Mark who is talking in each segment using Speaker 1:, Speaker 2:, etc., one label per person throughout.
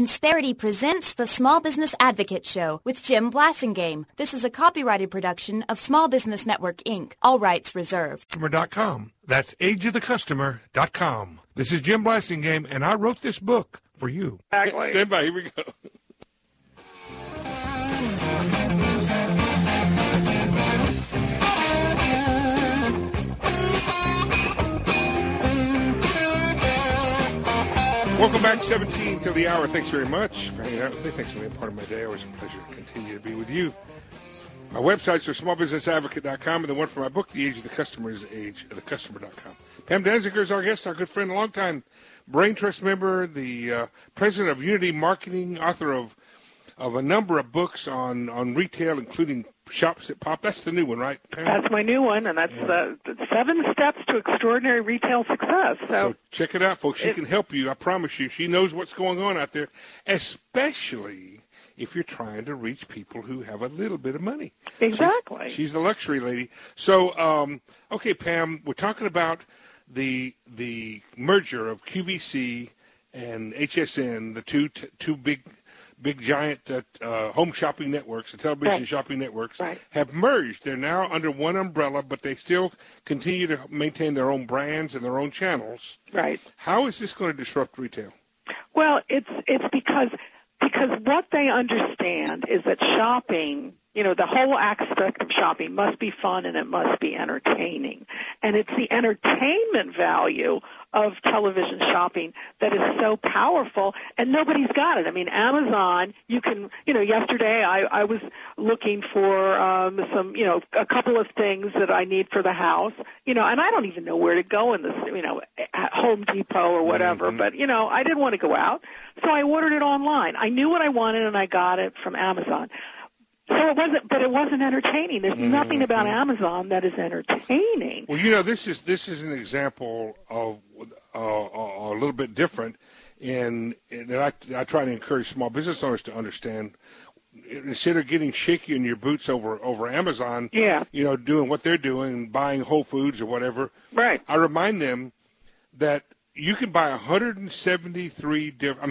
Speaker 1: Insperity presents the Small Business Advocate Show with Jim Blasingame. This is a copyrighted production of Small Business Network, Inc. All rights reserved.
Speaker 2: Customer.com. That's ageofthecustomer.com. This is Jim Blasingame, and I wrote this book for you.
Speaker 3: Exactly. Stand by. Here we go. Welcome back, 17 till the hour. Thanks very much for hanging out with me. Thanks for being part of my day. Always a pleasure to continue to be with you. My websites are smallbusinessadvocate.com, and the one for my book, The Age of the Customer, is ageofthecustomer.com. Pam Danziger is our guest, our good friend, a longtime Brain Trust member, the president of Unity Marketing, author of a number of books on retail, including Shops That Pop. That's the new one, right, Pam?
Speaker 4: That's my new one, and that's 7 Steps to Extraordinary Retail Success.
Speaker 3: So check it out, folks. She can help you. I promise you. She knows what's going on out there, especially if you're trying to reach people who have a little bit of money.
Speaker 4: Exactly.
Speaker 3: She's the luxury lady. So, okay, Pam, we're talking about the merger of QVC and HSN, the two big giant home shopping networks, the television shopping networks, have merged. They're now under one umbrella, but they still continue to maintain their own brands and their own channels.
Speaker 4: Right.
Speaker 3: How is this going to disrupt retail?
Speaker 4: Well, it's because what they understand is that shopping, the whole aspect of shopping must be fun and it must be entertaining. And it's the entertainment value of television shopping that is so powerful, and nobody's got it. I mean, Amazon, you can, yesterday I was looking for a couple of things that I need for the house, and I don't even know where to go in this, at Home Depot or whatever, but, I didn't want to go out, so I ordered it online. I knew what I wanted, and I got it from Amazon. So it wasn't entertaining. There's nothing about Amazon that is entertaining.
Speaker 3: Well, this is an example of a little bit different in that I try to encourage small business owners to understand. Instead of getting shaky in your boots over Amazon, doing what they're doing, buying Whole Foods or whatever,
Speaker 4: right?
Speaker 3: I remind them that you can buy 173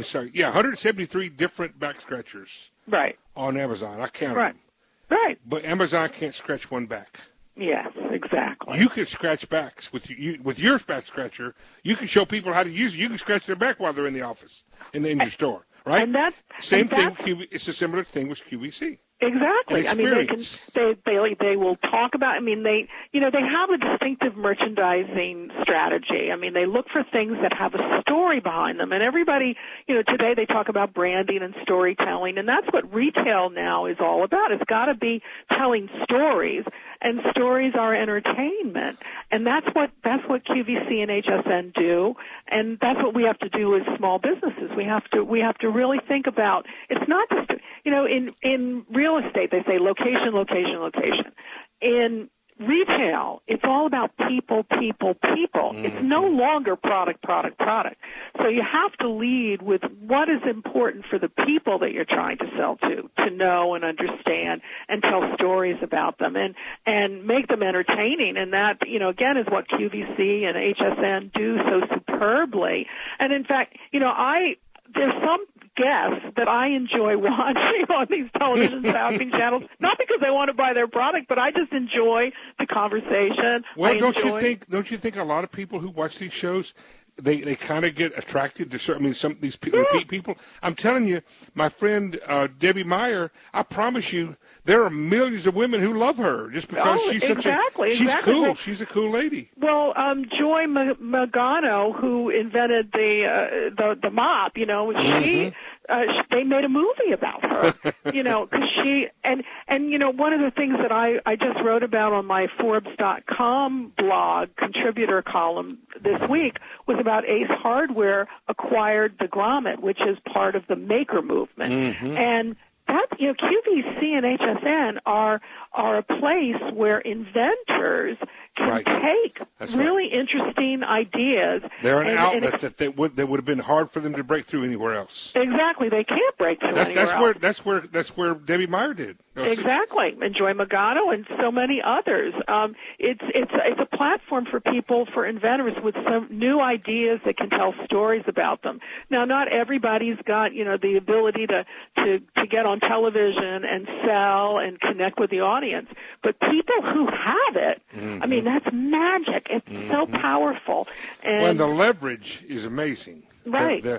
Speaker 3: different back scratchers.
Speaker 4: Right.
Speaker 3: On Amazon. I count them.
Speaker 4: Right.
Speaker 3: But Amazon can't scratch one back.
Speaker 4: Yes, exactly.
Speaker 3: You can scratch backs with your back scratcher. You can show people how to use it. You can scratch their back while they're in the office, in your store, right?
Speaker 4: And that's
Speaker 3: thing. It's a similar thing with QVC.
Speaker 4: Exactly. I mean, they will talk about. I mean, they have a distinctive merchandising strategy. I mean, they look for things that have a story behind them. And everybody, today they talk about branding and storytelling, and that's what retail now is all about. It's got to be telling stories, and stories are entertainment. And that's what QVC and HSN do, and that's what we have to do as small businesses. We have to really think about. It's not just in real estate, they say location, location, location. In retail, it's all about people, people, people. It's no longer product, product, product. So you have to lead with what is important for the people that you're trying to sell to know and understand and tell stories about them and make them entertaining. And that, again, is what QVC and HSN do so superbly. And in fact, there's some guests that I enjoy watching on these television shopping channels, not because I want to buy their product, but I just enjoy the conversation.
Speaker 3: Well, don't you think a lot of people who watch these shows, they kind of get attracted to some of these repeat people? I'm telling you, my friend Debbie Meyer, I promise you, there are millions of women who love her just because she's cool. Well, she's a cool lady.
Speaker 4: Well, Joy Magano, who invented the mop, they made a movie about her, because she and one of the things that I just wrote about on my Forbes.com blog contributor column this week was about Ace Hardware acquired the Grommet, which is part of the maker movement, and that QVC and HSN are a place where inventors can take really interesting ideas.
Speaker 3: They're an outlet that would have been hard for them to break through anywhere else.
Speaker 4: Exactly, they can't break through anywhere else. That's where Debbie Meyer did. Exactly, and Joy Magato and so many others. It's a platform for people, for inventors with some new ideas that can tell stories about them. Now, not everybody's got the ability to get on television and sell and connect with the audience, but people who have it, I mean, that's magic. It's so powerful. And
Speaker 3: the leverage is amazing.
Speaker 4: Right.
Speaker 3: The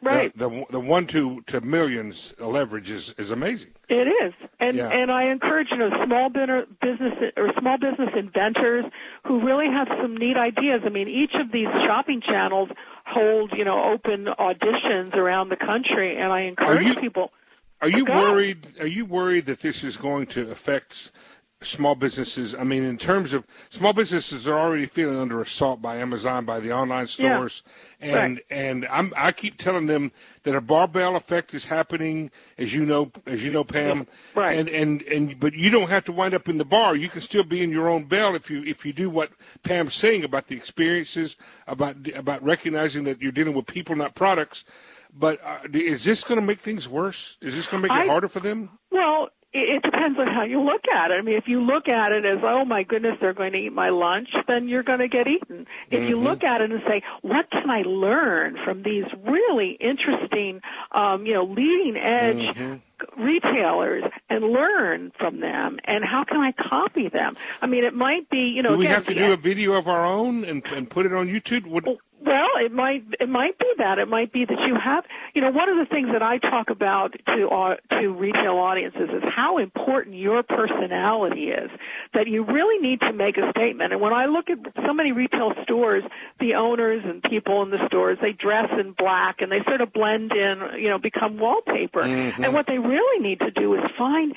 Speaker 3: 1 to millions leverage is amazing.
Speaker 4: It is, and I encourage small business inventors who really have some neat ideas. I mean, each of these shopping channels hold open auditions around the country, and I encourage people.
Speaker 3: Are you worried? Are you worried that this is going to affect small businesses? I mean, in terms of small businesses are already feeling under assault by Amazon, by the online stores, and I keep telling them that a barbell effect is happening, as you know, Pam.
Speaker 4: Right.
Speaker 3: But you don't have to wind up in the bar. You can still be in your own bell if you do what Pam's saying about the experiences, about recognizing that you're dealing with people, not products. But is this going to make things worse? Is this going to make it harder for them?
Speaker 4: Well, it depends on how you look at it. I mean, if you look at it as, oh, my goodness, they're going to eat my lunch, then you're going to get eaten. If you look at it and say, what can I learn from these really interesting, leading-edge retailers and learn from them, and how can I copy them? I mean, it might be,
Speaker 3: do we have to do a video of our own and put it on YouTube?
Speaker 4: Well, it might be that. It might be that you have, one of the things that I talk about to retail audiences is how important your personality is, that you really need to make a statement. And when I look at so many retail stores, the owners and people in the stores, they dress in black and they sort of blend in, become wallpaper. And what they really need to do is find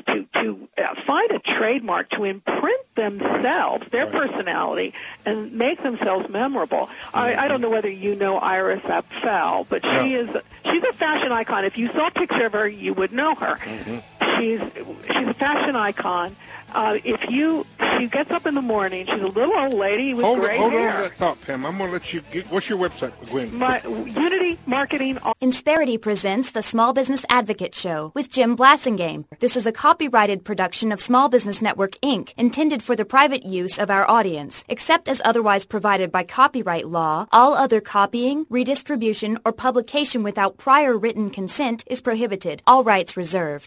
Speaker 4: a trademark to imprint themselves, their personality, and make themselves memorable. I don't know whether you know Iris Apfel, but she's a fashion icon. If you saw a picture of her, you would know her. She's a fashion icon. She gets up in the morning. She's a little old lady with gray hair.
Speaker 3: Hold on to that thought, Pam. I'm going to let you get. What's your website, Gwen?
Speaker 4: Unity Marketing.
Speaker 1: Insperity presents the Small Business Advocate Show with Jim Blassingame. This is a copyrighted production of Small Business Network, Inc., intended for the private use of our audience. Except as otherwise provided by copyright law, all other copying, redistribution, or publication without prior written consent is prohibited. All rights reserved.